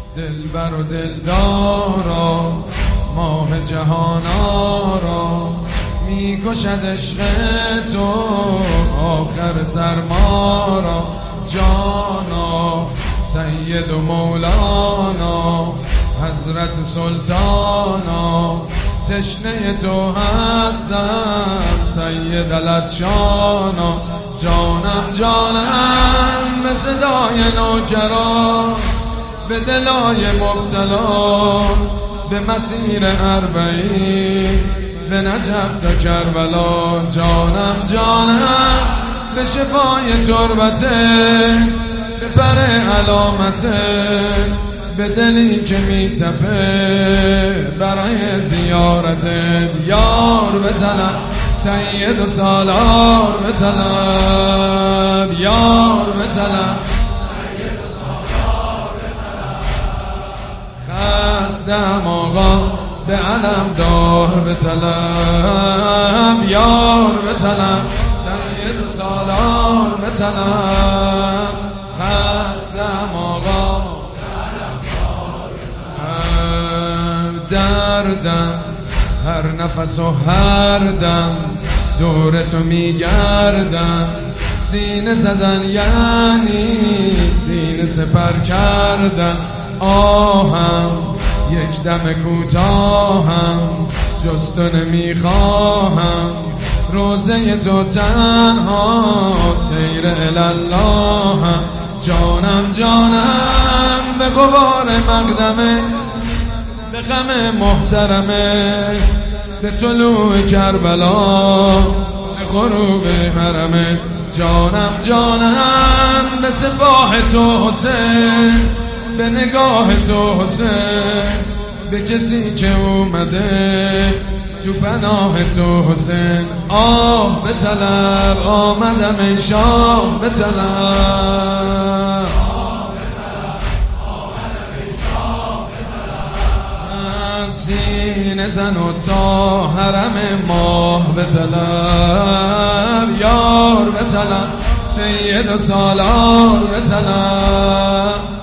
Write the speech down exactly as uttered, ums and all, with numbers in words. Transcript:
دلبر و دلدارا ماه جهانارا میکشد عشق تو آخر سرمارا جانا سید و مولانا حضرت سلطانا تشنه تو هستم سید العطشانا جانم جانم به صدای نوجرا به دلای مبتلا به مسیر اربعین به نجف تا کربلا جانم جانم به شفای تربته به پر علامته به دلی که میتپه برای زیارتت یار به طلب سید و سالار به طلب یار به طلب خستم آقا به علم دار به طلب یار به طلب سید و سالار به طلب خستم آقا دردم هر نفس و هر دم دور تو میگردم سینه زدن یعنی سینه سپر کردن آهم یک دم کوتاهم جز تو نمیخواهم روزه تو تنها سیر الاللهم جانم جانم به غبار مقدمه به غم محترمه به طلوع کربلا به غروب حرمه جانم جانم به سپاه تو حسین به نگاه تو حسین به کسی که اومده تو پناه تو حسین آه به طلب آمدم ای شاه به طلب سینه زن و تا حرم ماه به طلب یار به طلب سید و سالار به طلب